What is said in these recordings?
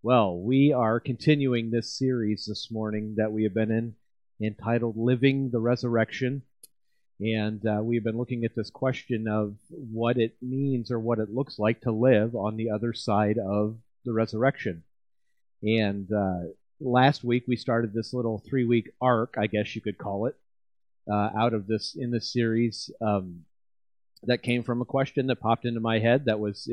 Well, we are continuing this series this morning that we have been in, entitled Living the Resurrection. And we've been looking at this question of what it means or what it looks like to live on the other side of the resurrection. And last week we started this little 3-week arc, I guess you could call it, out of this in this series that came from a question that popped into my head.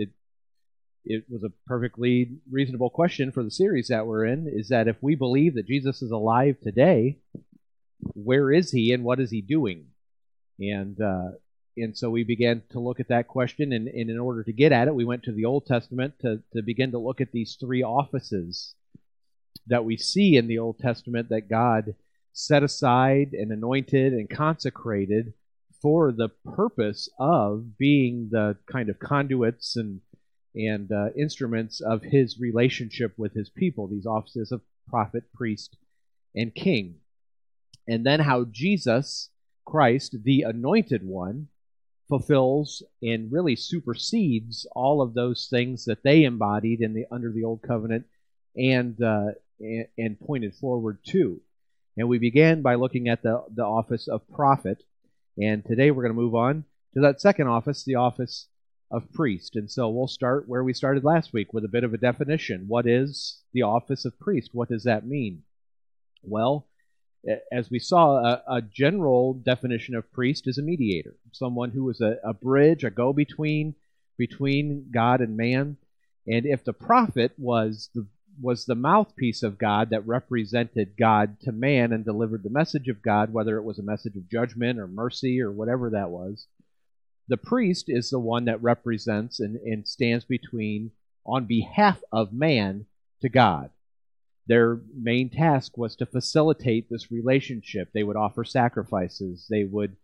It was a perfectly reasonable question for the series that we're in, is that if we believe that Jesus is alive today, where is he and what is he doing? And so we began to look at that question, and in order to get at it, we went to the Old Testament to begin to look at these three offices that we see in the Old Testament that God set aside and anointed and consecrated for the purpose of being the kind of conduits and instruments of his relationship with his people, these offices of prophet, priest, and king. And then how Jesus Christ, the anointed one, fulfills and really supersedes all of those things that they embodied under the old covenant and pointed forward to. And we began by looking at the office of prophet, and today we're going to move on to that second office, the office of priest. And so we'll start where we started last week with a bit of a definition. What is the office of priest? What does that mean? Well, as we saw, a general definition of priest is a mediator, someone who is a bridge, a go-between between God and man. And if the prophet was the mouthpiece of God that represented God to man and delivered the message of God, whether it was a message of judgment or mercy or whatever that was, the priest is the one that represents and stands between on behalf of man to God. Their main task was to facilitate this relationship. They would offer sacrifices. They would,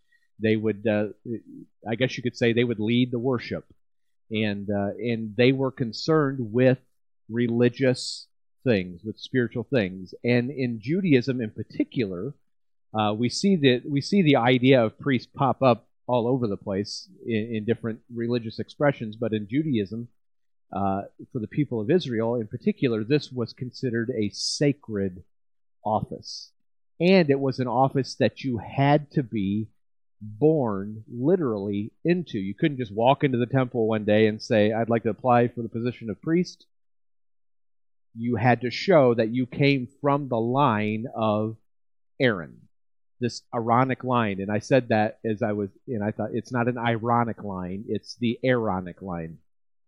I guess you could say, they would lead the worship, and they were concerned with religious things, with spiritual things. And in Judaism, in particular, we see the idea of priest pop up all over the place in different religious expressions, but in Judaism, for the people of Israel in particular, this was considered a sacred office. And it was an office that you had to be born literally into. You couldn't just walk into the temple one day and say, I'd like to apply for the position of priest. You had to show that you came from the line of Aaron, this Aaronic line. And I said that and I thought it's not an ironic line, it's the Aaronic line.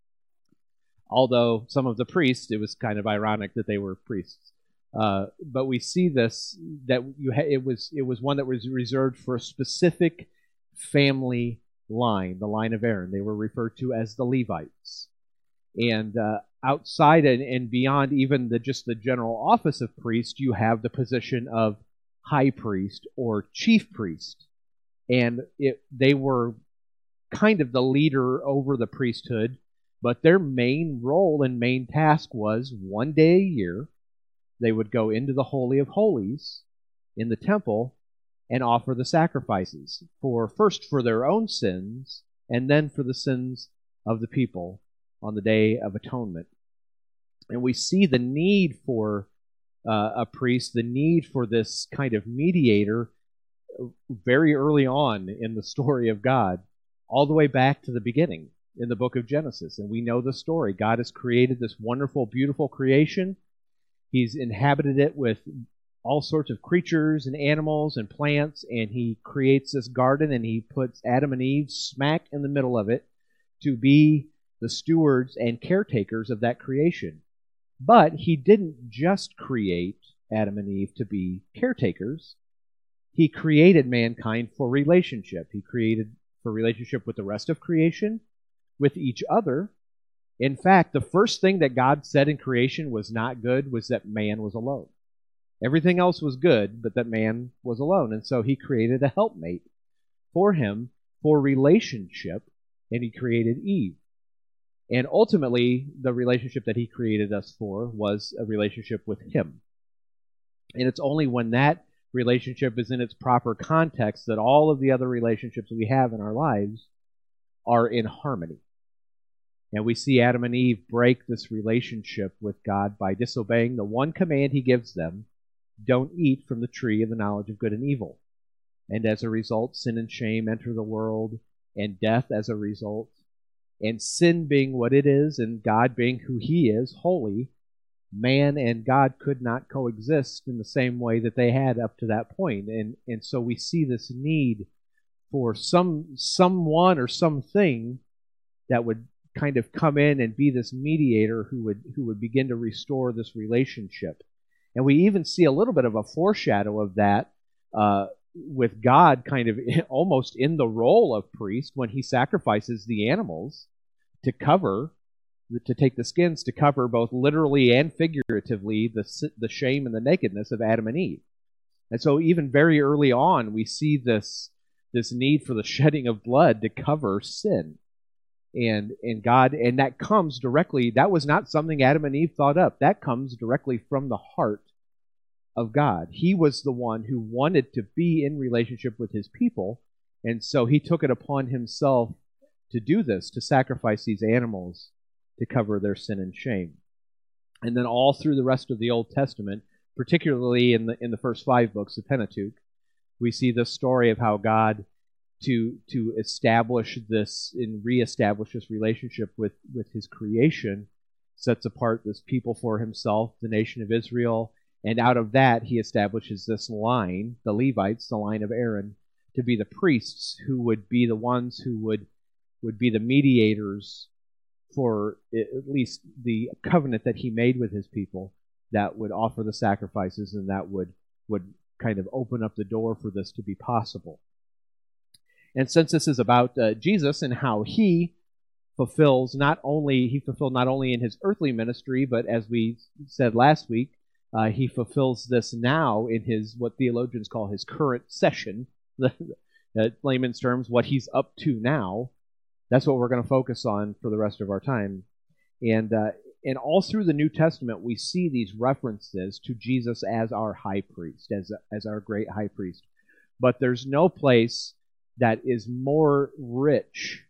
Although some of the priests, it was kind of ironic that they were priests. But we see this, that it was one that was reserved for a specific family line, the line of Aaron. They were referred to as the Levites. And outside and beyond even just the general office of priest, you have the position of high priest or chief priest. And they were kind of the leader over the priesthood, but their main role and main task was one day a year, they would go into the Holy of Holies in the temple and offer the sacrifices, first for their own sins and then for the sins of the people on the Day of Atonement. And we see the need for a priest, the need for this kind of mediator very early on in the story of God, all the way back to the beginning in the book of Genesis. And we know the story. God has created this wonderful, beautiful creation. He's inhabited it with all sorts of creatures and animals and plants, and he creates this garden, and he puts Adam and Eve smack in the middle of it to be the stewards and caretakers of that creation. But he didn't just create Adam and Eve to be caretakers. He created mankind for relationship. He created for relationship with the rest of creation, with each other. In fact, the first thing that God said in creation was not good was that man was alone. Everything else was good, but that man was alone. And so he created a helpmate for him for relationship, and he created Eve. And ultimately, the relationship that he created us for was a relationship with him. And it's only when that relationship is in its proper context that all of the other relationships we have in our lives are in harmony. And we see Adam and Eve break this relationship with God by disobeying the one command he gives them: don't eat from the tree of the knowledge of good and evil. And as a result, sin and shame enter the world, and death as a result. And sin being what it is, and God being who he is, holy, man and God could not coexist in the same way that they had up to that point. And so we see this need for someone or something that would kind of come in and be this mediator who would begin to restore this relationship. And we even see a little bit of a foreshadow of that with God kind of almost in the role of priest when he sacrifices the animals to take the skins to cover both literally and figuratively the shame and the nakedness of Adam and Eve. And so even very early on, we see this need for the shedding of blood to cover sin. And God, and that comes directly, that was not something Adam and Eve thought up. That comes directly from the heart of God. He was the one who wanted to be in relationship with his people, and so he took it upon himself to do this, to sacrifice these animals to cover their sin and shame. And then all through the rest of the Old Testament, particularly in the first 5 books of Pentateuch, we see the story of how God, to establish this and reestablish this relationship with his creation, sets apart this people for himself, the nation of Israel, and out of that he establishes this line, the Levites, the line of Aaron, to be the priests who would be the ones who would be the mediators for at least the covenant that he made with his people, that would offer the sacrifices, and that would kind of open up the door for this to be possible. And since this is about Jesus and how he fulfilled not only in his earthly ministry, but as we said last week, he fulfills this now in his, what theologians call his current session, layman's terms, what he's up to now. That's what we're going to focus on for the rest of our time. And all through the New Testament, we see these references to Jesus as our high priest, as our great high priest. But there's no place that is more richer,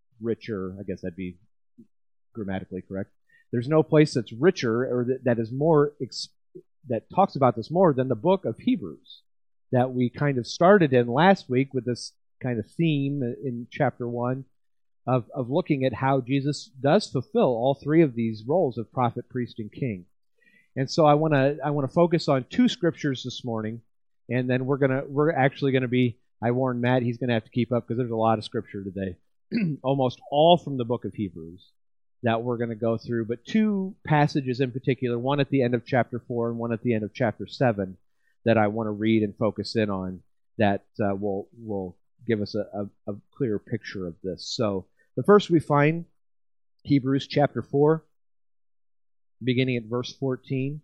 I guess that'd be grammatically correct. There's no place that's richer or that is more, that talks about this more than the book of Hebrews, that we kind of started in last week with this kind of theme in chapter 1 of looking at how Jesus does fulfill all 3 of these roles of prophet, priest, and king. And so I want to focus on 2 scriptures this morning, and then we're actually going to be, I warned Matt he's going to have to keep up because there's a lot of scripture today, almost all from the book of Hebrews that we're going to go through, but 2 passages in particular, one at the end of chapter 4 and one at the end of chapter 7, that I want to read and focus in on, that will give us a clearer picture of this. So the first we find, Hebrews chapter 4, beginning at verse 14.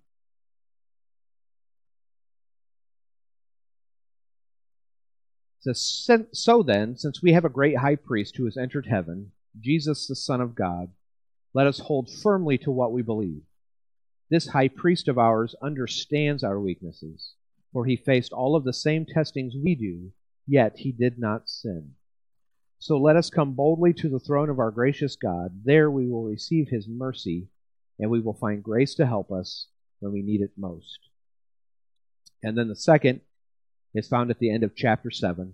It says, "So then, since we have a great high priest who has entered heaven, Jesus the Son of God, let us hold firmly to what we believe. This high priest of ours understands our weaknesses, for he faced all of the same testings we do, yet he did not sin. So let us come boldly to the throne of our gracious God. There we will receive his mercy, and we will find grace to help us when we need it most." And then the second is found at the end of chapter 7,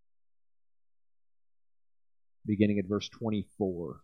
beginning at verse 24.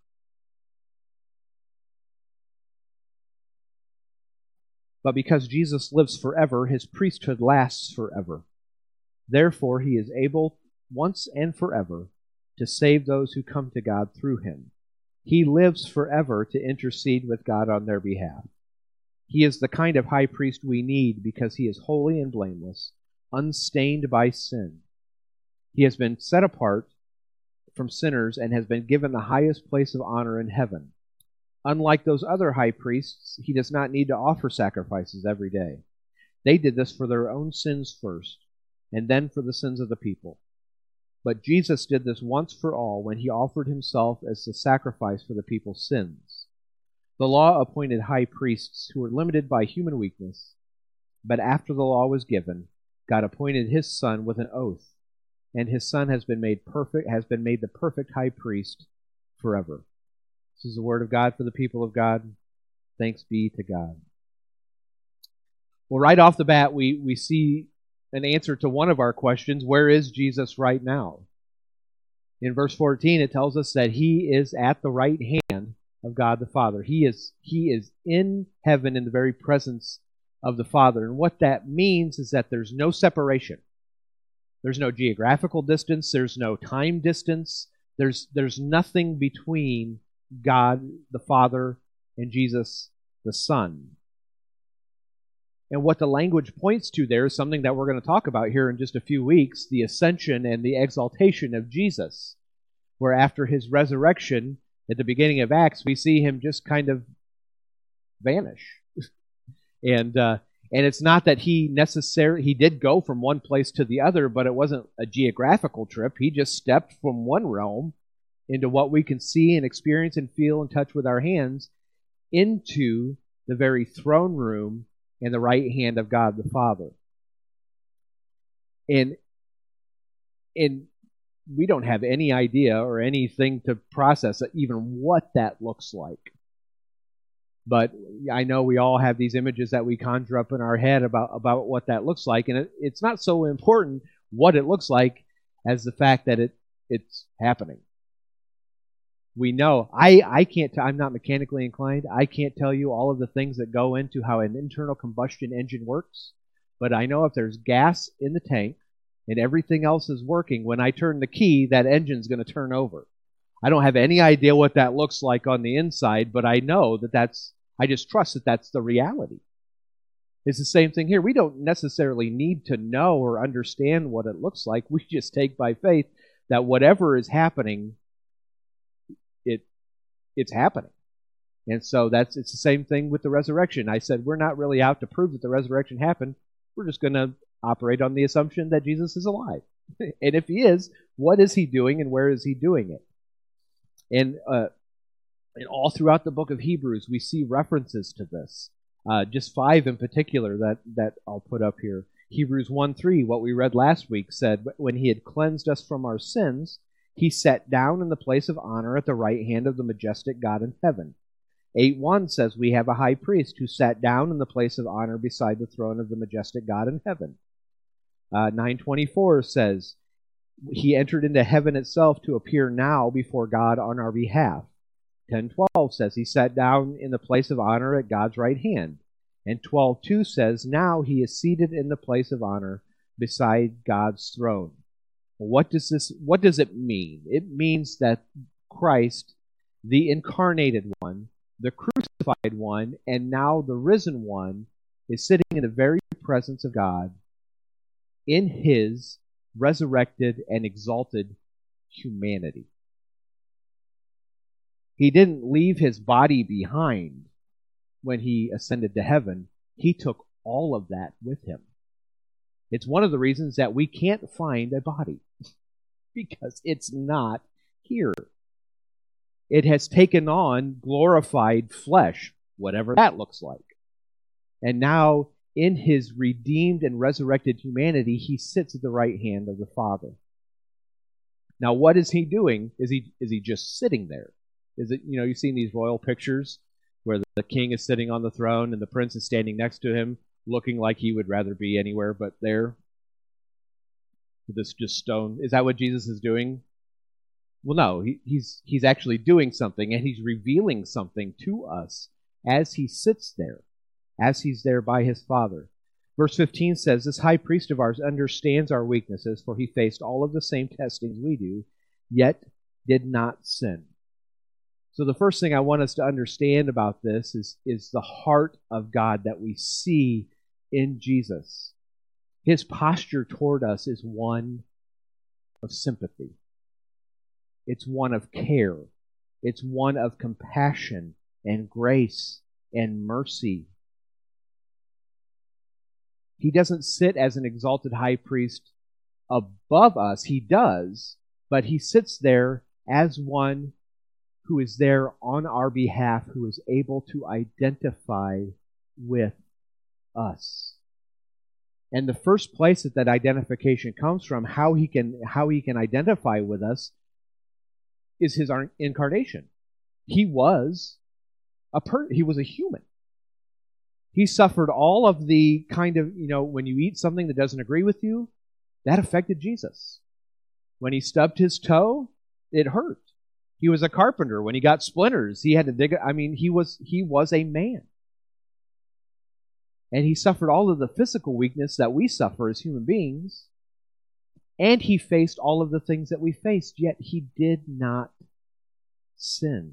"But because Jesus lives forever, his priesthood lasts forever. Therefore he is able once and forever to save those who come to God through him. He lives forever to intercede with God on their behalf. He is the kind of high priest we need because he is holy and blameless, unstained by sin. He has been set apart from sinners and has been given the highest place of honor in heaven. Unlike those other high priests, he does not need to offer sacrifices every day. They did this for their own sins first, and then for the sins of the people. But Jesus did this once for all when he offered himself as the sacrifice for the people's sins. The law appointed high priests who were limited by human weakness, but after the law was given, God appointed his Son with an oath, and his Son has been made the perfect high priest forever. This is the word of God for the people of God. Thanks be to God. Well, right off the bat, we see an answer to one of our questions. Where is Jesus right now? In verse 14, it tells us that he is at the right hand of God the Father. He is in heaven in the very presence of the Father. And what that means is that there's no separation. There's no geographical distance. There's no time distance. There's nothing between God the Father and Jesus the Son. And what the language points to there is something that we're going to talk about here in just a few weeks, the ascension and the exaltation of Jesus, where after his resurrection, at the beginning of Acts, we see him just kind of vanish. And it's not that he did go from one place to the other, but it wasn't a geographical trip. He just stepped from one realm into what we can see and experience and feel and touch with our hands into the very throne room and the right hand of God the Father. And we don't have any idea or anything to process even what that looks like. But I know we all have these images that we conjure up in our head about what that looks like, and it's not so important what it looks like as the fact that it's happening. We know, I can't, I'm not mechanically inclined. I can't tell you all of the things that go into how an internal combustion engine works, but I know if there's gas in the tank and everything else is working, when I turn the key, that engine's going to turn over. I don't have any idea what that looks like on the inside, but I know I just trust that that's the reality. It's the same thing here. We don't necessarily need to know or understand what it looks like. We just take by faith that whatever is happening, it's happening. And so it's the same thing with the resurrection. I said we're not really out to prove that the resurrection happened. We're just going to operate on the assumption that Jesus is alive. And if he is, what is he doing and where is he doing it? And all throughout the book of Hebrews, we see references to this. Just 5 in particular that I'll put up here. Hebrews 1:3, what we read last week, said, when he had cleansed us from our sins, he sat down in the place of honor at the right hand of the majestic God in heaven. 8:1 says we have a high priest who sat down in the place of honor beside the throne of the majestic God in heaven. 9:24 says he entered into heaven itself to appear now before God on our behalf. 10:12 says he sat down in the place of honor at God's right hand. And 12:2 says now he is seated in the place of honor beside God's throne. What does it mean? It means that Christ, the incarnated one, the crucified one, and now the risen one, is sitting in the very presence of God in his resurrected and exalted humanity. He didn't leave his body behind when he ascended to heaven. He took all of that with him. It's one of the reasons that we can't find a body, because it's not here. It has taken on glorified flesh, whatever that looks like. And now, in his redeemed and resurrected humanity, he sits at the right hand of the Father. Now, what is he doing? Is he just sitting there? Is it, you've seen these royal pictures where the king is sitting on the throne and the prince is standing next to him, looking like he would rather be anywhere but there? This just stone. Is that what Jesus is doing? Well, no. He's actually doing something, and he's revealing something to us as he sits there, as he's there by his Father. Verse 15 says, this high priest of ours understands our weaknesses, for he faced all of the same testings we do, yet did not sin. So the first thing I want us to understand about this is the heart of God that we see in Jesus. His posture toward us is one of sympathy. It's one of care. It's one of compassion and grace and mercy. He doesn't sit as an exalted high priest above us. He does, but he sits there as one who is there on our behalf, who is able to identify with us. And the first place that identification comes from, how he can identify with us, is his incarnation. He was he was a human. He suffered all of the kind of, when you eat something that doesn't agree with you, that affected Jesus. When he stubbed his toe, it hurt. He was a carpenter. When he got splinters, he had to dig it. I mean, he was a man. And he suffered all of the physical weakness that we suffer as human beings. And he faced all of the things that we faced, yet he did not sin.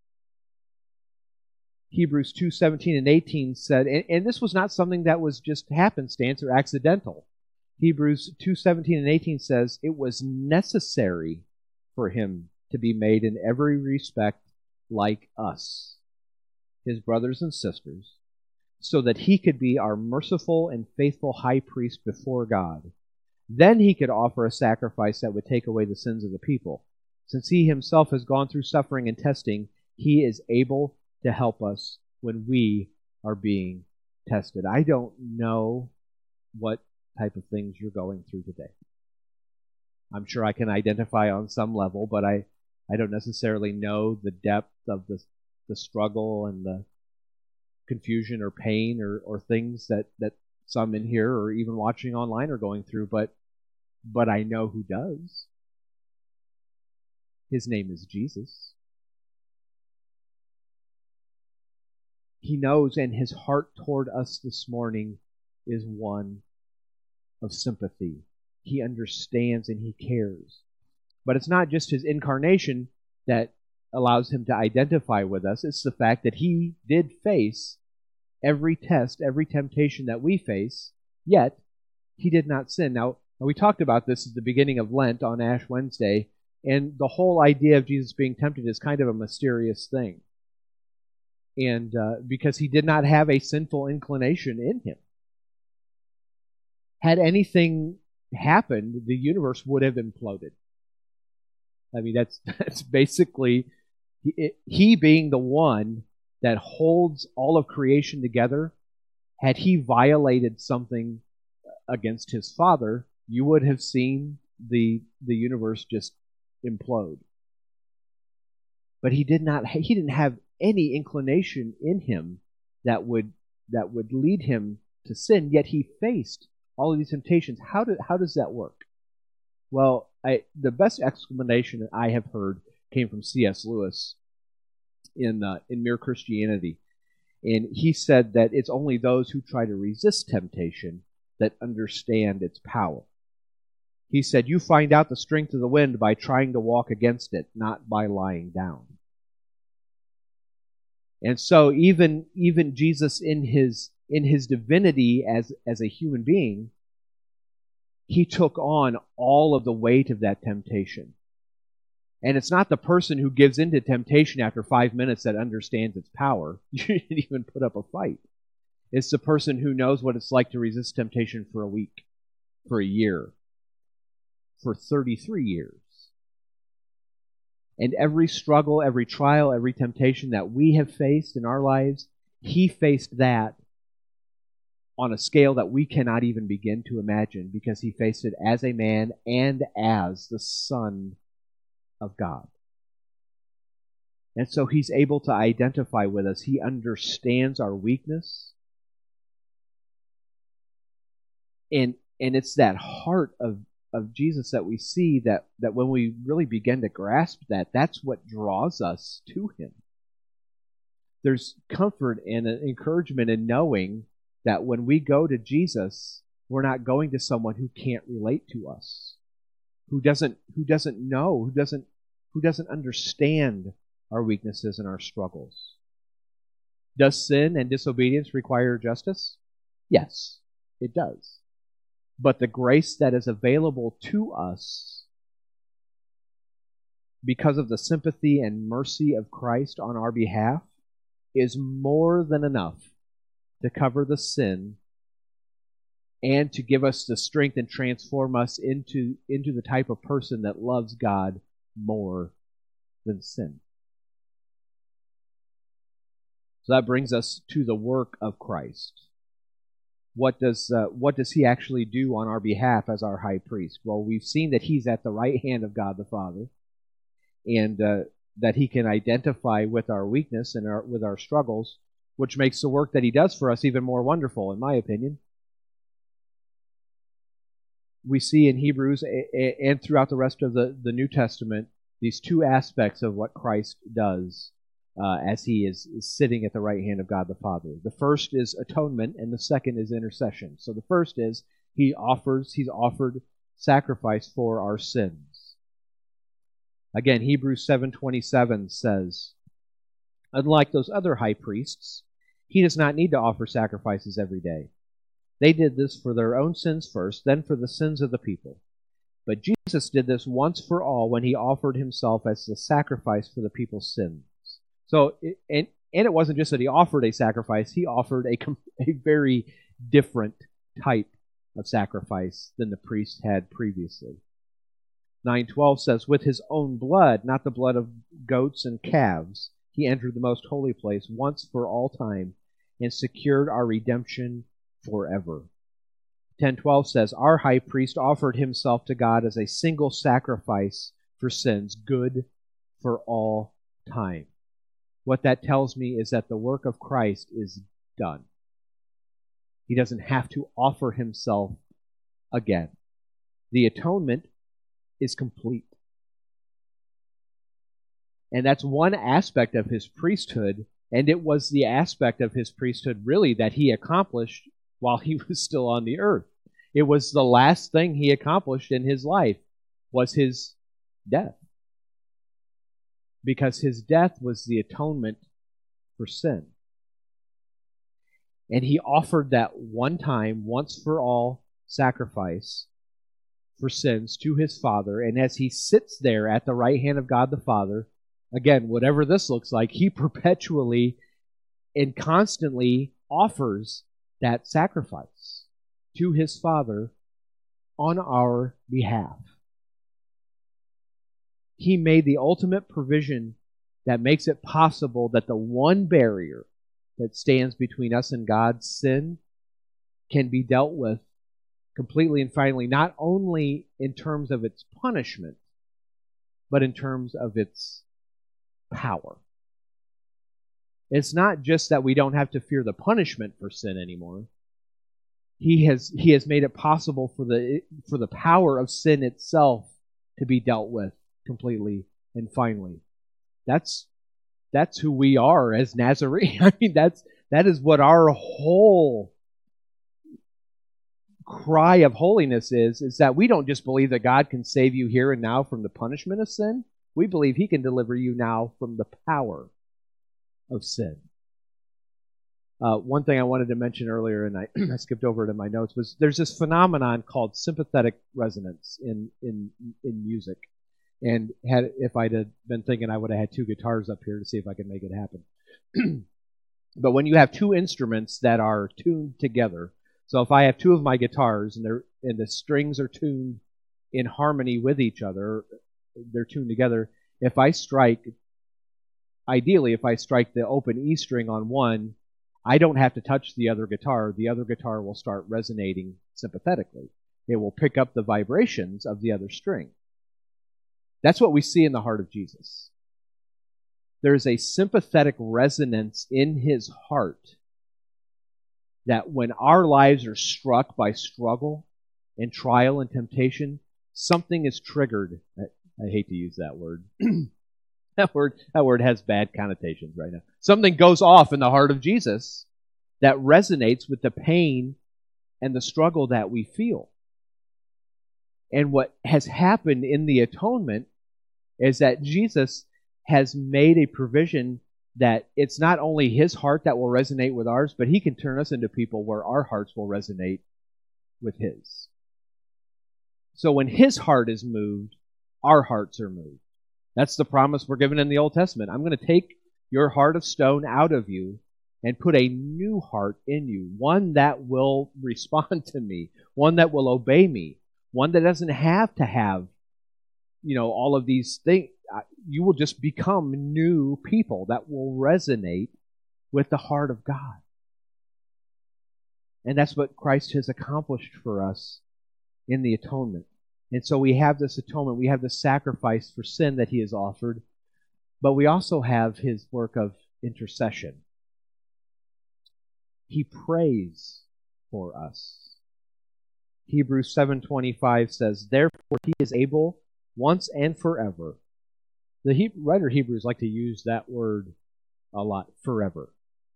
Hebrews 2:17 and 18 said, and this was not something that was just happenstance or accidental. Hebrews 2:17 and 18 says, it was necessary for him to be made in every respect like us, his brothers and sisters, so that he could be our merciful and faithful high priest before God. Then he could offer a sacrifice that would take away the sins of the people. Since he himself has gone through suffering and testing, he is able to help us when we are being tested. I don't know what type of things you're going through today. I'm sure I can identify on some level, but I don't necessarily know the depth of the struggle and the confusion or pain or things that some in here or even watching online are going through, but I know who does. His name is Jesus. He knows, and his heart toward us this morning is one of sympathy. He understands and he cares. But it's not just his incarnation that allows him to identify with us. It's the fact that he did face every test, every temptation that we face, yet he did not sin. Now, we talked about this at the beginning of Lent on Ash Wednesday, and the whole idea of Jesus being tempted is kind of a mysterious thing. And because he did not have a sinful inclination in him. Had anything happened, the universe would have imploded. I mean, that's basically he being the one that holds all of creation together. Had he violated something against his Father, you would have seen the universe just implode. But he didn't have any inclination in him that would lead him to sin, yet he faced all of these temptations. How does that work? Well, the best explanation that I have heard came from C.S. Lewis in Mere Christianity. And he said that it's only those who try to resist temptation that understand its power. He said, you find out the strength of the wind by trying to walk against it, not by lying down. And so even Jesus in his divinity as a human being, he took on all of the weight of that temptation. And it's not the person who gives into temptation after 5 minutes that understands its power. You didn't even put up a fight. It's the person who knows what it's like to resist temptation for a week, for a year, for 33 years. And every struggle, every trial, every temptation that we have faced in our lives, he faced that on a scale that we cannot even begin to imagine, because he faced it as a man and as the Son of God. And so he's able to identify with us. He understands our weakness. And it's that heart of Jesus that we see that when we really begin to grasp that's what draws us to him. There's comfort and an encouragement in knowing that when we go to Jesus, we're not going to someone who can't relate to us, who doesn't know, who doesn't understand our weaknesses and our struggles. Does sin and disobedience require justice? Yes, it does. But the grace that is available to us because of the sympathy and mercy of Christ on our behalf is more than enough to cover the sin and to give us the strength and transform us into the type of person that loves God more than sin. So that brings us to the work of Christ. What does he actually do on our behalf as our high priest? Well, we've seen that he's at the right hand of God the Father, and that he can identify with our weakness and with our struggles, which makes the work that he does for us even more wonderful, in my opinion. We see in Hebrews and throughout the rest of the New Testament these two aspects of what Christ does as he is sitting at the right hand of God the Father. The first is atonement, and the second is intercession. So the first is he's offered sacrifice for our sins. Again, Hebrews 7:27 says, unlike those other high priests, he does not need to offer sacrifices every day. They did this for their own sins first, then for the sins of the people. But Jesus did this once for all when he offered himself as the sacrifice for the people's sins. So, and it wasn't just that he offered a sacrifice, he offered a very different type of sacrifice than the priest had previously. 9:12 says, with his own blood, not the blood of goats and calves, he entered the most holy place once for all time and secured our redemption forever. 10:12 says, our high priest offered himself to God as a single sacrifice for sins, good for all time. What that tells me is that the work of Christ is done. He doesn't have to offer himself again. The atonement is complete. And that's one aspect of his priesthood, and it was the aspect of his priesthood really that he accomplished while he was still on the earth. It was the last thing he accomplished in his life, was his death. Because his death was the atonement for sin. And he offered that one time, once for all sacrifice for sins to his Father. And as he sits there at the right hand of God the Father, again, whatever this looks like, he perpetually and constantly offers that sacrifice to his Father on our behalf. He made the ultimate provision that makes it possible that the one barrier that stands between us and God's sin can be dealt with completely and finally, not only in terms of its punishment, but in terms of its power. It's not just that we don't have to fear the punishment for sin anymore. He has made it possible for the power of sin itself to be dealt with completely and finally. That's who we are as Nazarene. I mean, that is what our whole cry of holiness is that we don't just believe that God can save you here and now from the punishment of sin. We believe he can deliver you now from the power of sin. One thing I wanted to mention earlier, and I skipped over it in my notes, was there's this phenomenon called sympathetic resonance in music. And if I'd have been thinking, I would have had two guitars up here to see if I could make it happen. But when you have two instruments that are tuned together, so if I have two of my guitars and the strings are tuned in harmony with each other, they're tuned together. Ideally, if I strike the open E string on one, I don't have to touch the other guitar. The other guitar will start resonating sympathetically. It will pick up the vibrations of the other string. That's what we see in the heart of Jesus. There's a sympathetic resonance in his heart that when our lives are struck by struggle and trial and temptation, something is triggered. I hate to use that word. That word has bad connotations right now. Something goes off in the heart of Jesus that resonates with the pain and the struggle that we feel. And what has happened in the atonement is that Jesus has made a provision that it's not only his heart that will resonate with ours, but he can turn us into people where our hearts will resonate with his. So when his heart is moved, our hearts are moved. That's the promise we're given in the Old Testament. I'm going to take your heart of stone out of you and put a new heart in you, one that will respond to me, one that will obey me, one that doesn't have to have, all of these things. You will just become new people that will resonate with the heart of God. And that's what Christ has accomplished for us in the atonement. And so we have this atonement, we have this sacrifice for sin that he has offered. But we also have his work of intercession. He prays for us. Hebrews 7:25 says, "Therefore he is able once and forever." The writer Hebrews like to use that word a lot, forever.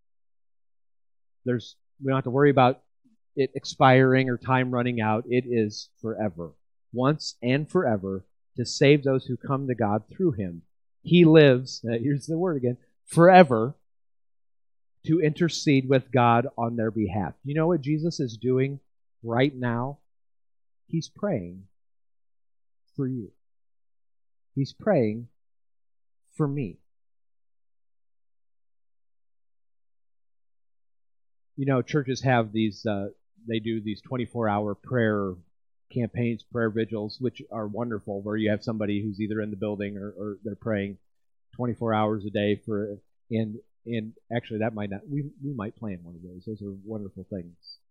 We don't have to worry about it expiring or time running out. It is forever, once and forever, to save those who come to God through him. He lives, here's the word again, forever, to intercede with God on their behalf. You know what Jesus is doing right now? He's praying for you. He's praying for me. You know, churches have these, they do these 24-hour prayer campaigns, prayer vigils, which are wonderful, where you have somebody who's either in the building or they're praying 24 hours a day for, and actually that might not, we might plan one of those. Those are wonderful things.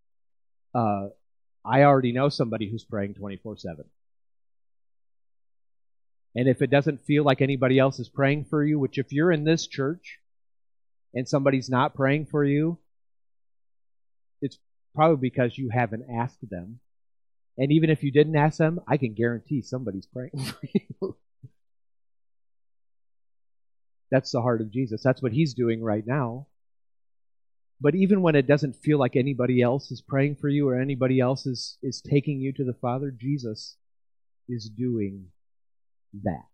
I already know somebody who's praying 24/7. And if it doesn't feel like anybody else is praying for you, which if you're in this church and somebody's not praying for you, it's probably because you haven't asked them. And even if you didn't ask them, I can guarantee somebody's praying for you. That's the heart of Jesus. That's what he's doing right now. But even when it doesn't feel like anybody else is praying for you or anybody else is taking you to the Father, Jesus is doing that.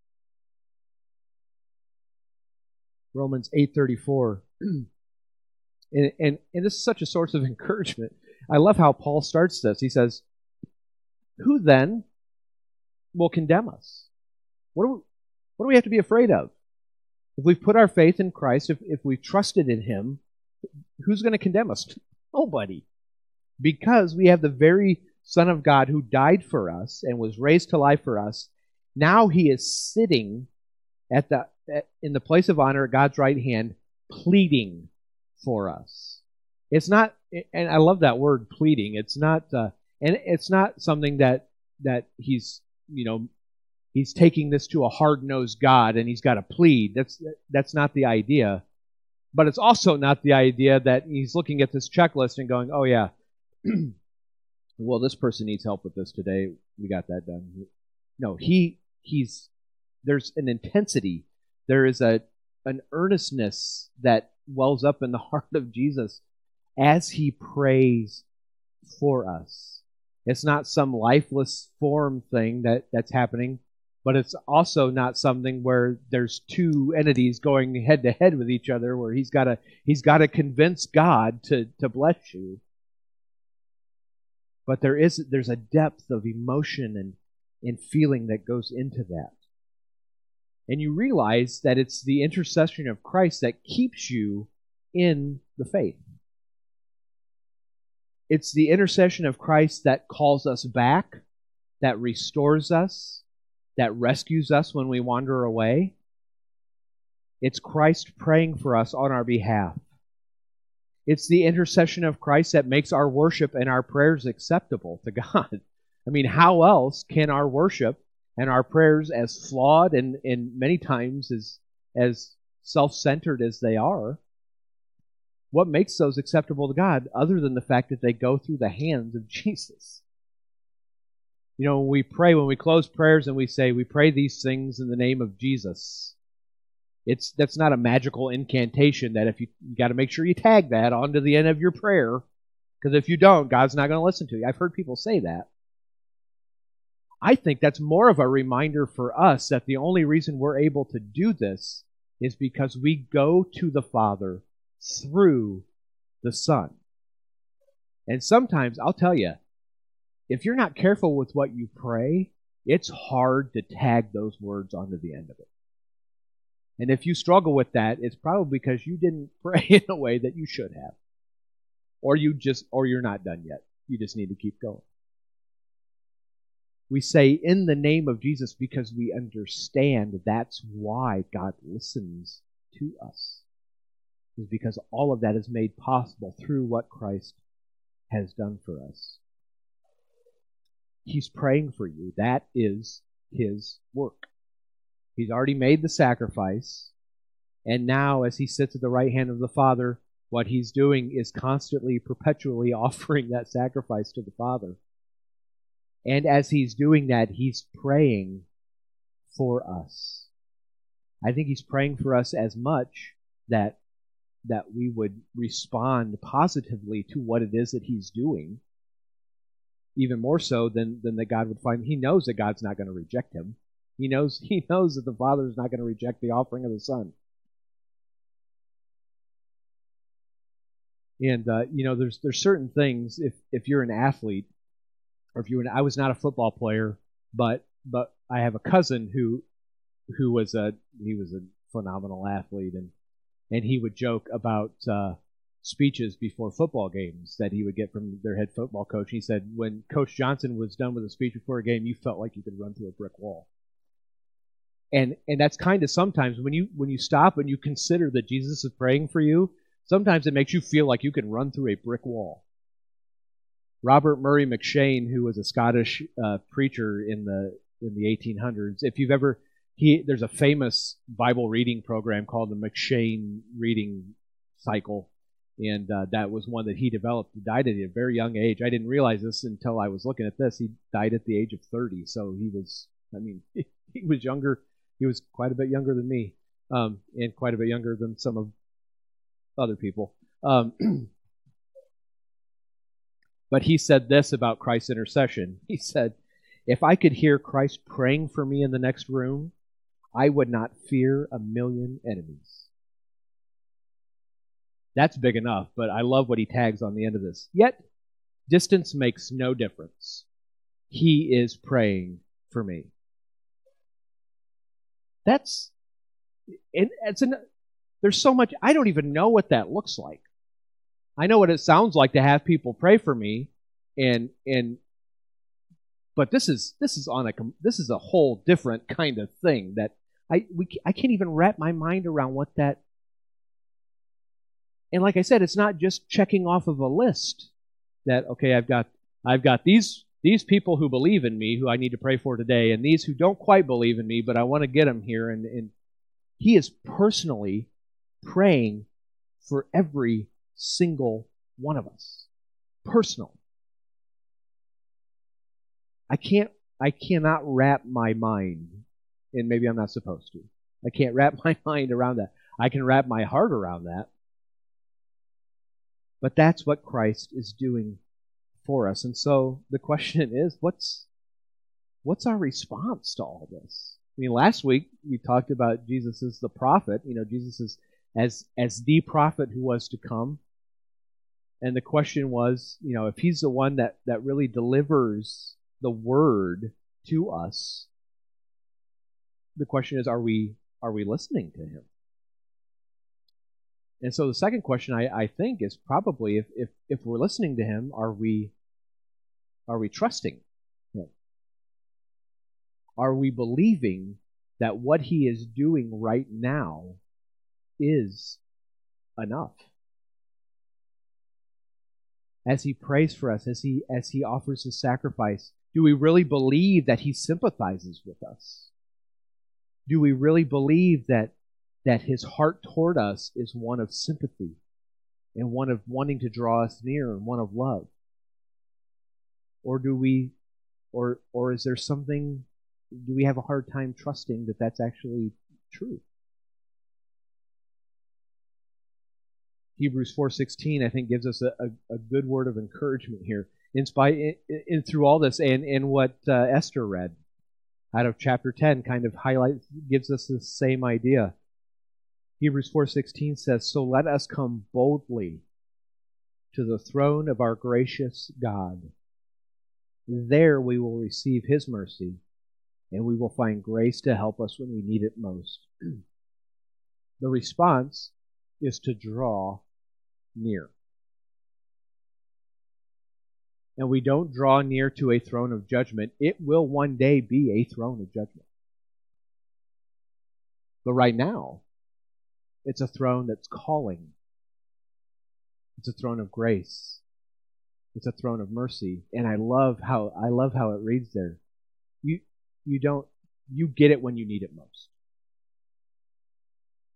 Romans 8:34. And this is such a source of encouragement. I love how Paul starts this. He says, "Who then will condemn us? What do we have to be afraid of? If we've put our faith in Christ, if we've trusted in him, who's going to condemn us? Nobody. Because we have the very Son of God who died for us and was raised to life for us. Now he is sitting in the place of honor at God's right hand, pleading for us." It's not, and I love that word, pleading. It's not, and it's not something that he's, he's taking this to a hard-nosed God and he's got to plead. That's not the idea. But it's also not the idea that he's looking at this checklist and going, "Oh yeah, well, this person needs help with this today. We got that done." No, there's an intensity. There is an earnestness that wells up in the heart of Jesus as he prays for us. It's not some lifeless form thing that's happening, but it's also not something where there's two entities going head to head with each other, where he's got to convince God to bless you. But there's a depth of emotion and feeling that goes into that. And you realize that it's the intercession of Christ that keeps you in the faith. It's the intercession of Christ that calls us back, that restores us, that rescues us when we wander away. It's Christ praying for us on our behalf. It's the intercession of Christ that makes our worship and our prayers acceptable to God. I mean, how else can our worship and our prayers, as flawed and many times as self-centered as they are, what makes those acceptable to God other than the fact that they go through the hands of Jesus? When we pray, when we close prayers and we say, "We pray these things in the name of Jesus," that's not a magical incantation that if you got to make sure you tag that onto the end of your prayer, because if you don't, God's not going to listen to you. I've heard people say that. I think that's more of a reminder for us that the only reason we're able to do this is because we go to the Father through the Son. And sometimes, I'll tell you, if you're not careful with what you pray, it's hard to tag those words onto the end of it. And if you struggle with that, it's probably because you didn't pray in a way that you should have. Or you're not done yet. You just need to keep going. We say in the name of Jesus because we understand that's why God listens to us. Is because all of that is made possible through what Christ has done for us. He's praying for you. That is his work. He's already made the sacrifice. And now, as he sits at the right hand of the Father, what he's doing is constantly, perpetually offering that sacrifice to the Father. And as he's doing that, he's praying for us. I think he's praying for us as much that we would respond positively to what it is that he's doing, even more so than that God would find. He knows that God's not going to reject him. He knows that the Father is not going to reject the offering of the Son. And there's certain things. If you're an athlete, or I was not a football player, but I have a cousin who was a phenomenal athlete, and he would joke about speeches before football games that he would get from their head football coach. He said when Coach Johnson was done with a speech before a game, you felt like you could run through a brick wall. And that's kind of sometimes when you stop and you consider that Jesus is praying for you, sometimes it makes you feel like you can run through a brick wall. Robert Murray McCheyne, who was a Scottish preacher in the 1800s, if you've ever there's a famous Bible reading program called the McCheyne Reading Cycle, and that was one that he developed. He died at a very young age. I didn't realize this until I was looking at this. He died at the age of 30, so he was younger. He was quite a bit younger than me, and quite a bit younger than some of other people. But he said this about Christ's intercession. He said, "If I could hear Christ praying for me in the next room, I would not fear a million enemies." That's big enough, but I love what he tags on the end of this. Yet, distance makes no difference. He is praying for me. There's so much, I don't even know what that looks like. I know what it sounds like to have people pray for me, but this is a whole different kind of thing that I can't even wrap my mind around what that. And like I said, it's not just checking off of a list that, okay, I've got these people who believe in me who I need to pray for today, and these who don't quite believe in me, but I want to get them here. And he is personally praying for every single one of us. Personal. I cannot wrap my mind, and maybe I'm not supposed to. I can't wrap my mind around that. I can wrap my heart around that. But that's what Christ is doing for us. And so the question is, what's our response to all this? I mean, last week we talked about Jesus as the prophet. Jesus is as the prophet who was to come. And the question was, if he's the one that really delivers the word to us, the question is, are we listening to him? And so the second question I think is probably if we're listening to him, are we trusting him? Are we believing that what he is doing right now is enough? As he prays for us, as he offers his sacrifice, do we really believe that he sympathizes with us? Do we really believe that his heart toward us is one of sympathy and one of wanting to draw us near and one of love? Or is there something, do we have a hard time trusting that that's actually true? Hebrews 4:16, I think, gives us a good word of encouragement here. In through all this, and what Esther read out of chapter 10 kind of gives us the same idea. Hebrews 4:16 says, "So let us come boldly to the throne of our gracious God. There we will receive his mercy, and we will find grace to help us when we need it most." The response is to draw near. And we don't draw near to a throne of judgment. It will one day be a throne of judgment. But right now, it's a throne that's calling. It's a throne of grace. It's a throne of mercy. And I love how it reads there. You get it when you need it most.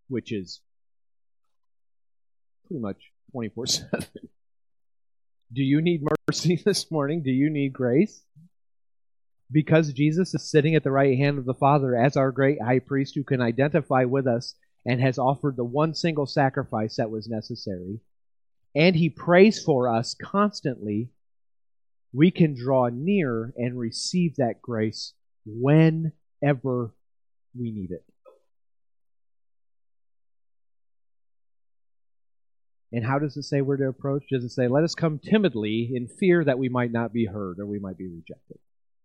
which is pretty much 24/7. Do you need mercy this morning? Do you need grace? Because Jesus is sitting at the right hand of the Father as our great high priest who can identify with us and has offered the one single sacrifice that was necessary, and he prays for us constantly, we can draw near and receive that grace whenever we need it. And how does it say we're to approach? Does it say, let us come timidly in fear that we might not be heard or we might be rejected?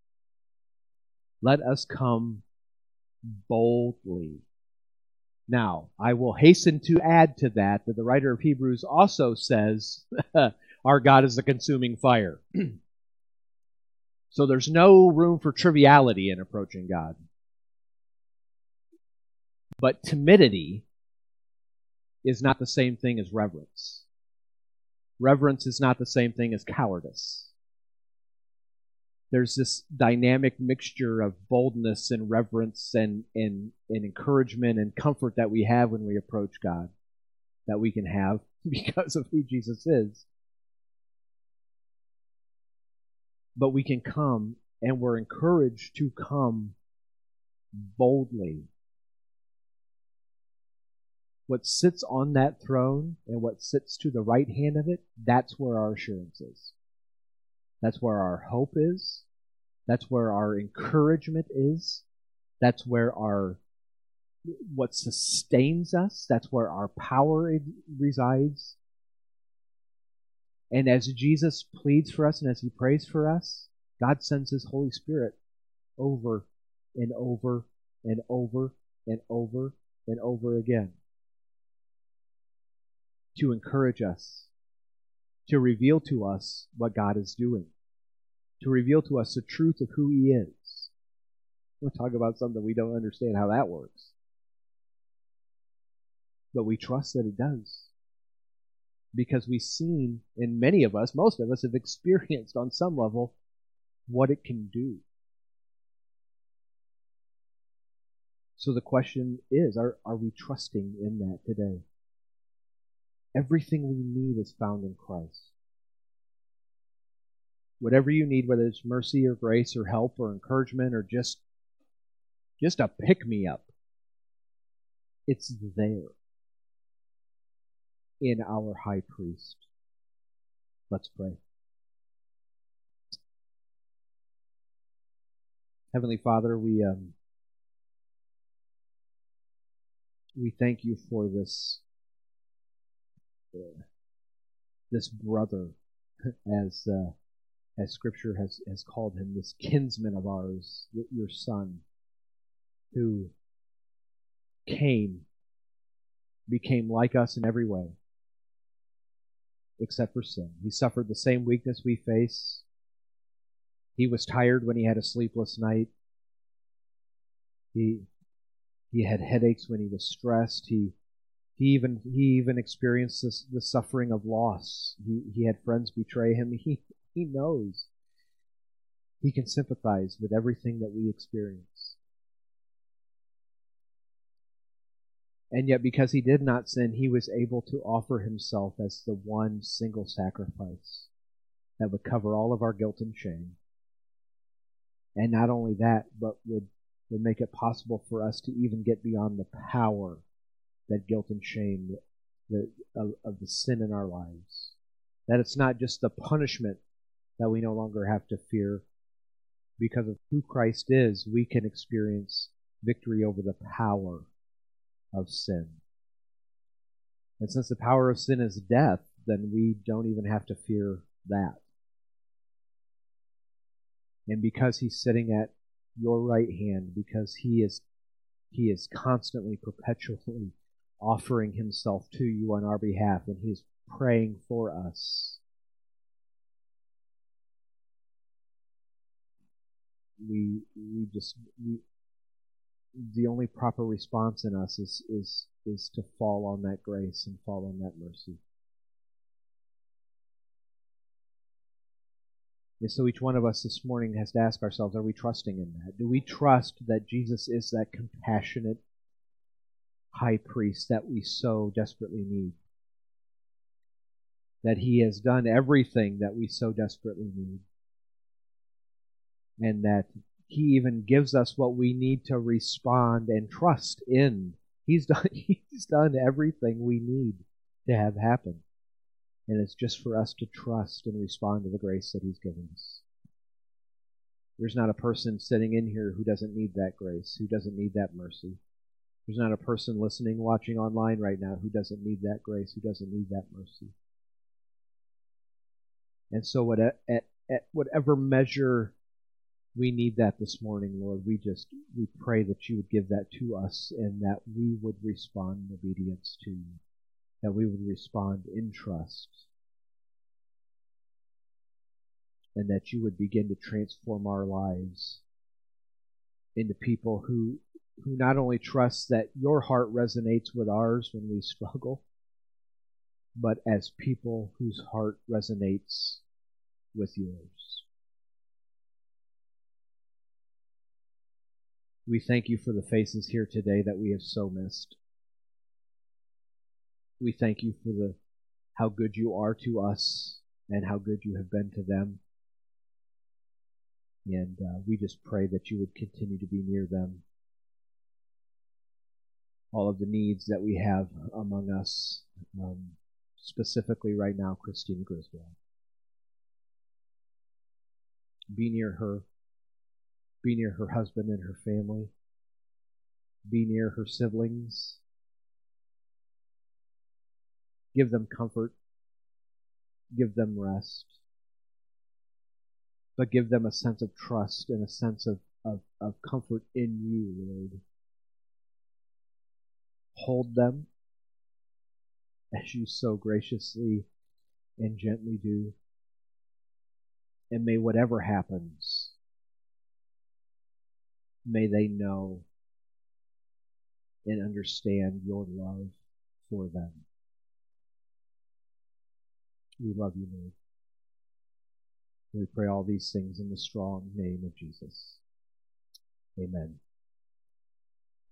Let us come boldly. Now, I will hasten to add to that the writer of Hebrews also says, our God is a consuming fire. So there's no room for triviality in approaching God. But timidity is not the same thing as reverence. Reverence is not the same thing as cowardice. There's this dynamic mixture of boldness and reverence and encouragement and comfort that we have when we approach God, that we can have because of who Jesus is. But we can come, and we're encouraged to come boldly. What sits on that throne and what sits to the right hand of it, that's where our assurance is. That's where our hope is. That's where our encouragement is. That's where what sustains us. That's where our power resides. And as Jesus pleads for us and as he prays for us, God sends his Holy Spirit over and over and over and over and over again to encourage us, to reveal to us what God is doing, to reveal to us the truth of who he is. We'll talk about something we don't understand how that works. But we trust that it does. Because we've seen, and many of us, most of us, have experienced on some level what it can do. So the question is, are we trusting in that today? Everything we need is found in Christ. Whatever you need, whether it's mercy or grace or help or encouragement or just a pick-me-up, it's there in our high priest. Let's pray. Heavenly Father, we thank you for this brother, as Scripture has called him, this kinsman of ours, your son, who became like us in every way, except for sin. He suffered the same weakness we face. He was tired when he had a sleepless night. He had headaches when he was stressed. He even experienced the suffering of loss. He had friends betray him. He knows. He can sympathize with everything that we experience. And yet, because he did not sin, he was able to offer himself as the one single sacrifice that would cover all of our guilt and shame. And not only that, but would make it possible for us to even get beyond the power that guilt and shame of the sin in our lives. That it's not just the punishment that we no longer have to fear. Because of who Christ is, we can experience victory over the power of sin. And since the power of sin is death, then we don't even have to fear that. And because he's sitting at your right hand, because he is constantly, perpetually offering himself to you on our behalf, and he is praying for us, the only proper response in us is to fall on that grace and fall on that mercy. And so each one of us this morning has to ask ourselves, are we trusting in that? Do we trust that Jesus is that compassionate high priest that we so desperately need. That he has done everything that we so desperately need. And that he even gives us what we need to respond and trust in. He's done everything we need to have happen. And it's just for us to trust and respond to the grace that he's given us. There's not a person sitting in here who doesn't need that grace, who doesn't need that mercy. There's not a person listening, watching online right now who doesn't need that grace, who doesn't need that mercy. And so at whatever measure we need that this morning, Lord, we pray that you would give that to us and that we would respond in obedience to you, that we would respond in trust, and that you would begin to transform our lives into people who not only trust that your heart resonates with ours when we struggle, but as people whose heart resonates with yours. We thank you for the faces here today that we have so missed. We thank you for how good you are to us and how good you have been to them. And we just pray that you would continue to be near them. All of the needs that we have among us, specifically right now, Christina Griswold. Be near her. Be near her husband and her family. Be near her siblings. Give them comfort. Give them rest. But give them a sense of trust and a sense of comfort in you, Lord. Hold them as you so graciously and gently do. And may whatever happens, may they know and understand your love for them. We love you, Lord. We pray all these things in the strong name of Jesus. Amen.